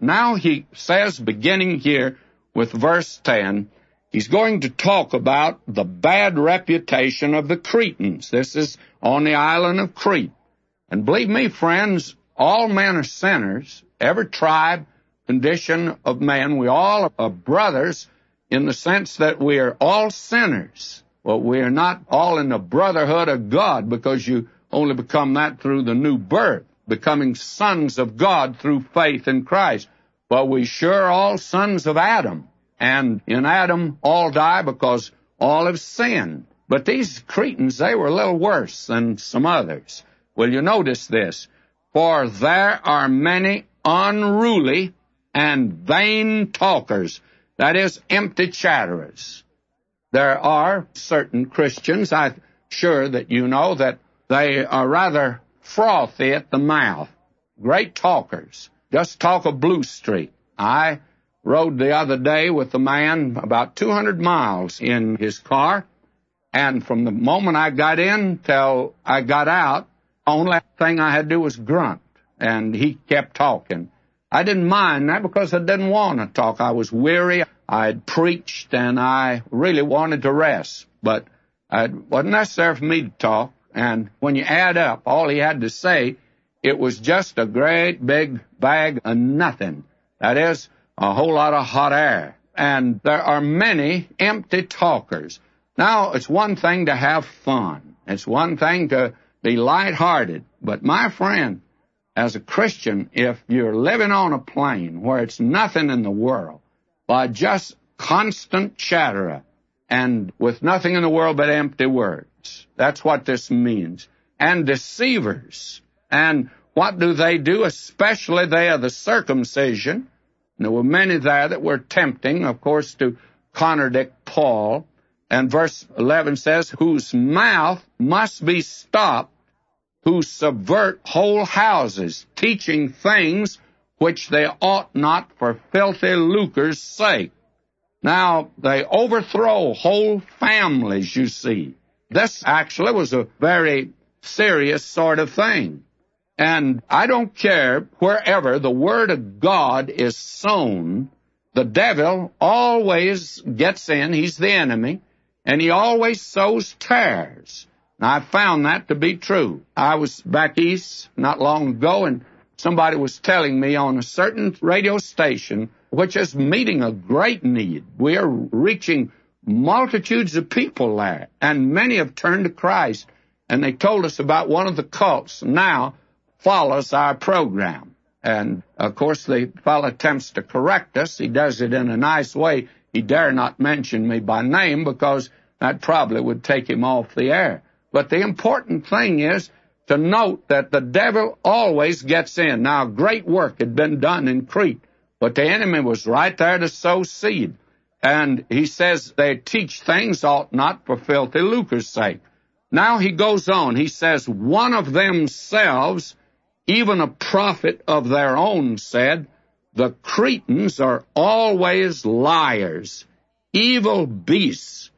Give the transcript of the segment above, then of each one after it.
now he says, beginning here with verse 10, he's going to talk about the bad reputation of the Cretans. This is on the island of Crete. And believe me, friends, all men are sinners. Every tribe, condition of man, we all are brothers in the sense that we are all sinners. Well, we are not all in the brotherhood of God, because you only become that through the new birth, becoming sons of God through faith in Christ. But we sure are all sons of Adam. And in Adam, all die because all have sinned. But these Cretans, they were a little worse than some others. Well, you notice this. For there are many unruly and vain talkers, that is, empty chatterers. There are certain Christians, I'm sure that you know, that they are rather frothy at the mouth, great talkers, just talk of Blue Street. I rode the other day with a man about 200 miles in his car, and from the moment I got in till I got out, the only thing I had to do was grunt, and he kept talking. I didn't mind that because I didn't want to talk. I was weary. I had preached, and I really wanted to rest. But it wasn't necessary for me to talk. And when you add up all he had to say, it was just a great big bag of nothing. That is, a whole lot of hot air. And there are many empty talkers. Now, it's one thing to have fun. It's one thing to be lighthearted. But my friend, as a Christian, if you're living on a plane where it's nothing in the world, but just constant chatterer, and with nothing in the world but empty words, that's what this means. And deceivers. And what do? Especially they of the circumcision. And there were many there that were tempting, of course, to contradict Paul. And verse 11 says, whose mouth must be stopped, who subvert whole houses, teaching things which they ought not for filthy lucre's sake. Now, they overthrow whole families, you see. This actually was a very serious sort of thing. And I don't care, wherever the Word of God is sown, the devil always gets in. He's the enemy, and he always sows tares. Now, I found that to be true. I was back east not long ago, and somebody was telling me on a certain radio station, which is meeting a great need. We are reaching multitudes of people there, and many have turned to Christ. And they told us about one of the cults now follows our program. And, of course, the fellow attempts to correct us. He does it in a nice way. He dare not mention me by name because that probably would take him off the air. But the important thing is to note that the devil always gets in. Now, great work had been done in Crete, but the enemy was right there to sow seed. And he says they teach things ought not for filthy lucre's sake. Now he goes on. He says, one of themselves, even a prophet of their own, said, the Cretans are always liars, evil beasts,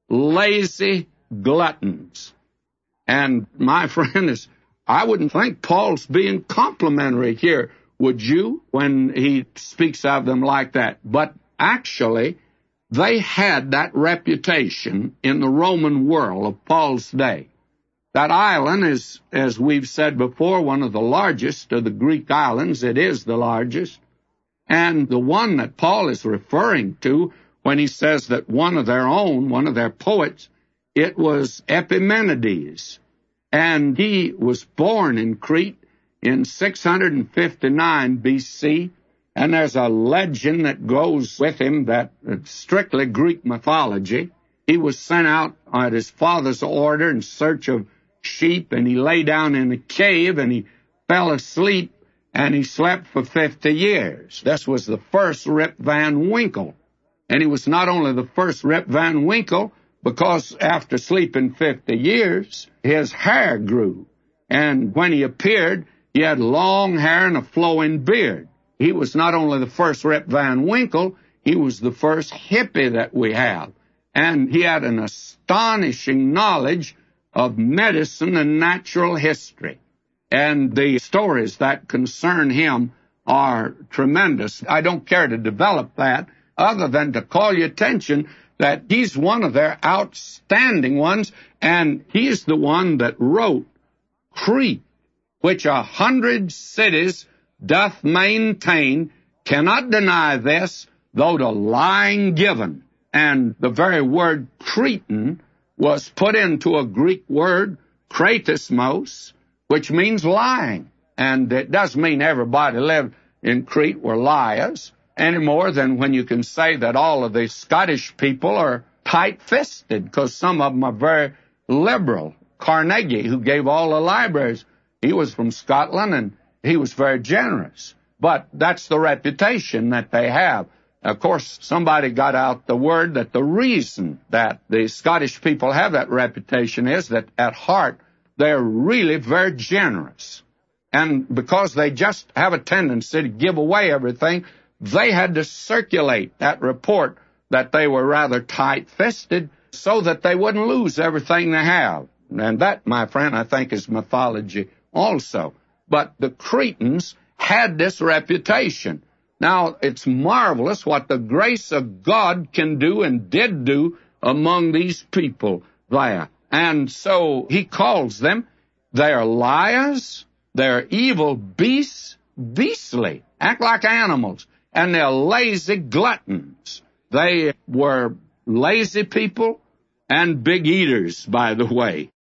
lazy gluttons. And my friend, I wouldn't think Paul's being complimentary here, would you, when he speaks of them like that? But actually, they had that reputation in the Roman world of Paul's day. That island is, as we've said before, one of the largest of the Greek islands. It is the largest. And the one that Paul is referring to when he says that one of their own, one of their poets, it was Epimenides. And he was born in Crete in 659 B.C., and there's a legend that goes with him that it's strictly Greek mythology. He was sent out at his father's order in search of sheep, and he lay down in a cave, and he fell asleep, and he slept for 50 years. This was the first Rip Van Winkle. And he was not only the first Rip Van Winkle, because after sleeping 50 years, his hair grew. And when he appeared, he had long hair and a flowing beard. He was not only the first Rip Van Winkle, he was the first hippie that we have. And he had an astonishing knowledge of medicine and natural history. And the stories that concern him are tremendous. I don't care to develop that other than to call your attention that he's one of their outstanding ones, and he's the one that wrote Crete, which 100 cities doth maintain, cannot deny this, though the lying given. And the very word Cretan was put into a Greek word, kratismos, which means lying. And it doesn't mean everybody lived in Crete were liars, any more than when you can say that all of the Scottish people are tight-fisted, because some of them are very liberal. Carnegie, who gave all the libraries, he was from Scotland, and he was very generous. But that's the reputation that they have. Of course, somebody got out the word that the reason that the Scottish people have that reputation is that at heart they're really very generous. And because they just have a tendency to give away everything, they had to circulate that report that they were rather tight-fisted so that they wouldn't lose everything they have. And that, my friend, I think is mythology also. But the Cretans had this reputation. Now, it's marvelous what the grace of God can do and did do among these people there. And so he calls them, they're liars, they're evil beasts, beastly, act like animals, and they're lazy gluttons. They were lazy people and big eaters, by the way.